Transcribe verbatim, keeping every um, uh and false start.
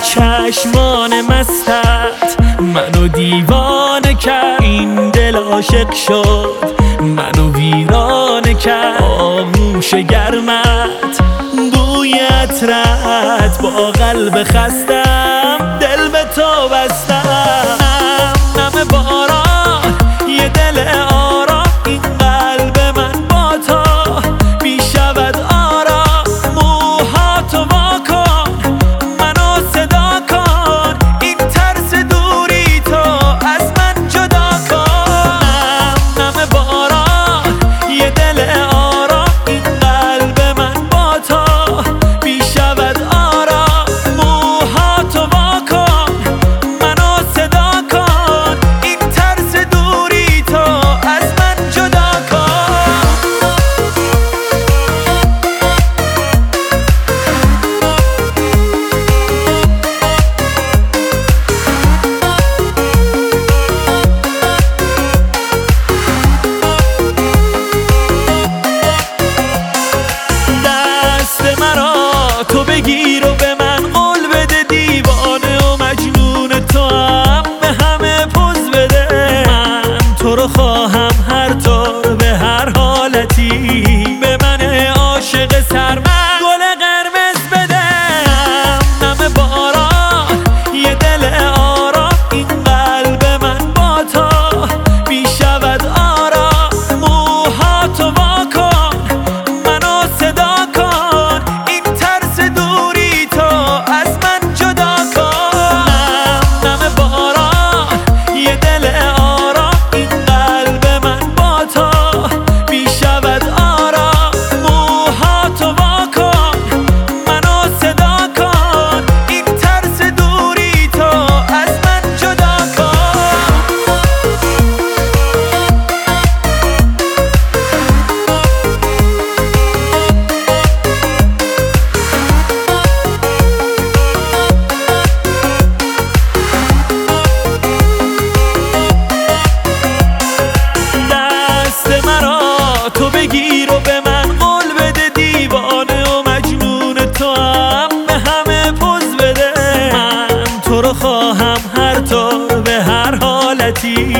چشمان مستت منو دیوانه کرد، این دل عاشق شد منو ویرانه کرد. آغوش گرمت بوی عطرت با قلب خستم دل به تو بستم. نم باران یه دل آرام، این قلب من با تو بی شود آرام. موهاتو وا کن منو صدا کن، این ترس دوری تو از من جدا کن. نم باران یه دل آرام، این قلب من با تو بی شود آرام. موهاتو وا کن منو صدا کن، این ترس دوری تو از من جدا کن. دست مرا تو بگیر و به من قول بده، دیوانه و مجنون تو هم به همه پوز بده. من تو رو خواهم هر طور به هر حالتی، به من عاشق سرمست گل قرمز بده. نم باران یه دل آرام، این قلب من با تو بی شود آرام. موهاتو وا کن منو صدا کن، این ترس دوری تو از من جدا کن. نم باران یه دل آرام، این قلب من با تو بی شود آرام. موهاتو وا کن منو صدا کن، این ترس دوری تو از من جدا کن. دست مرا تو بگیر و به من قول بده، دیوانه و مجنون تو هم به همه پوز بده. من تو رو خواهم هر طور به هر حالتی،